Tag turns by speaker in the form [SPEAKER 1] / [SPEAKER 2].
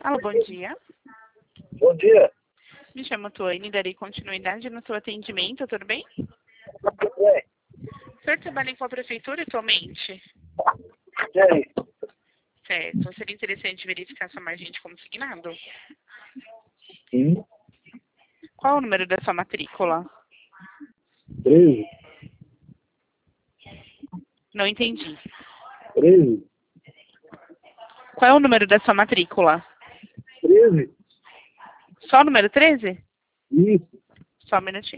[SPEAKER 1] Alô, bom dia.
[SPEAKER 2] Bom dia.
[SPEAKER 1] Me chamo Tuane, darei continuidade no seu atendimento, tudo bem?
[SPEAKER 2] Tudo bem?
[SPEAKER 1] O senhor trabalha com a prefeitura atualmente?
[SPEAKER 2] E aí?
[SPEAKER 1] Certo. Seria interessante verificar sua margem de consignado?
[SPEAKER 2] Sim.
[SPEAKER 1] Qual é o número da sua matrícula?
[SPEAKER 2] 13.
[SPEAKER 1] Não entendi.
[SPEAKER 2] 13.
[SPEAKER 1] Qual é o número da sua matrícula?
[SPEAKER 2] 13.
[SPEAKER 1] Só o número 13?
[SPEAKER 2] Isso.
[SPEAKER 1] Só um minutinho.